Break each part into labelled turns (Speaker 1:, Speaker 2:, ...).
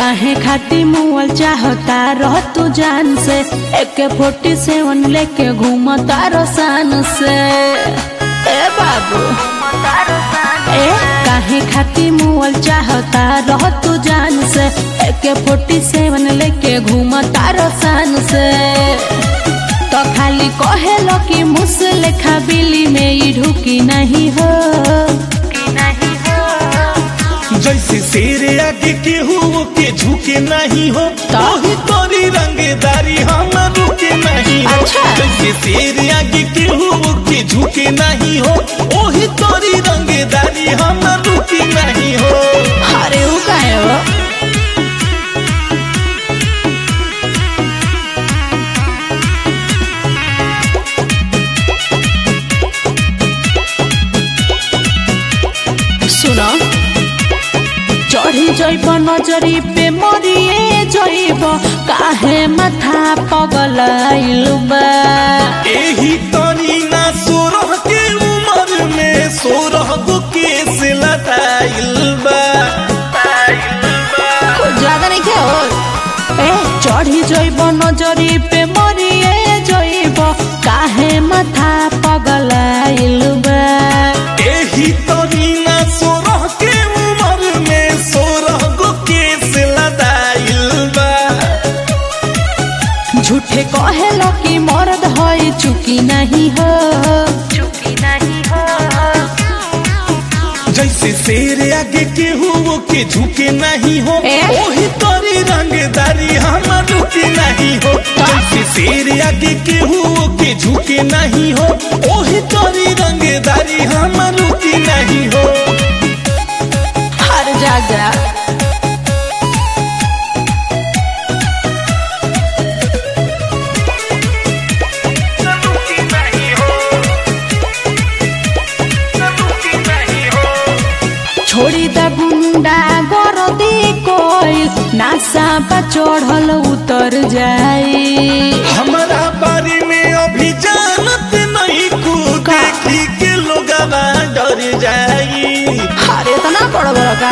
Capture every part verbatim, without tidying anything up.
Speaker 1: काहे खाती मुअल चाहता रह तू जान से, एक फोर्टी सेवन लेके घूमता रसान से। ए बाबू ए काहे खाती मुअल चाहता रह तू जान से, एक फोर्टी सेवन लेके घूमता रसान से। तो खाली कहेलो कि मुझसे बिली में ही ढुकी नहीं हो,
Speaker 2: जैसे शेर आगे केहू के झुके नहीं हो, वही तोरी रंगदारी हम रुके नहीं हो।
Speaker 1: अच्छा।
Speaker 2: जैसे शेर आगे केहू के झुके नहीं हो, वही तोरी रंगदारी हम रुके नहीं हो।
Speaker 1: अरे वो काहे हो? सुनो चढ़ी जैब नजरी पे मरिए जैब, काहे माथा पगलाइल बा।
Speaker 2: एही तनी ना सोरह के उम्र में सोरह गो केस लटाइल बा।
Speaker 1: कुछ ज्यादा नहीं क्या हो? ए चढ़ी जैब नजरी पे मरिए जैब, काहे माथा पगलाइल बा।
Speaker 2: एही तनी ना सोरह के उम्र में सोरह गो केस लटाइल बा।
Speaker 1: झूठे कहेलो कि मर्द होई चुकी नहीं हो, चुकी नहीं हो।
Speaker 2: जैसे शेर आगे केहू के झुके नहीं हो,
Speaker 1: ए?
Speaker 2: वही तोरी रंगदारी हम रुके नहीं हो। जैसे शेर आगे केहू के झुके नहीं हो, वही तोरी रंगदारी हम रुके नहीं हो।
Speaker 1: हर जगह छोड़ी द गुंडा गरदी कोई नासा पर चढ़ल उतर जाई।
Speaker 2: हमारा बारे में अभी जानत नहीं, कुछ देखी के लोग डर जाई।
Speaker 1: अरे इतना बड़ बड़ का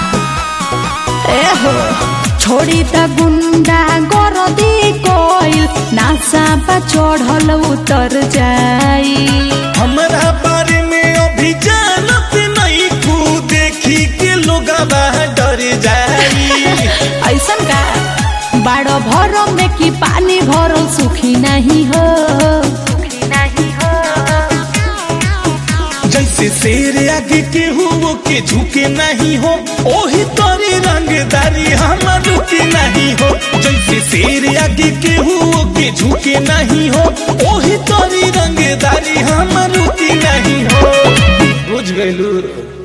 Speaker 1: ए हो छोड़ी द गुंडा गरदी कोई नासा पर चढ़ल उतर जाई।
Speaker 2: हमारा बारे में अभी जानत नहीं, कुछ देखी के लोग डर जाई।
Speaker 1: ऐसन का बाड़ो भरो में कि पानी भरल सुखी नहीं हो, सुखी नहीं हो।
Speaker 2: जैसे शेर आगे केहू के झुके नहीं हो, वही तोरी रंगदारी हम रुके नहीं हो। जैसे शेर आगे केहू के झुके नहीं हो, वही तोरी रंगदारी हम रुके नहीं हो। बुझ गइलू।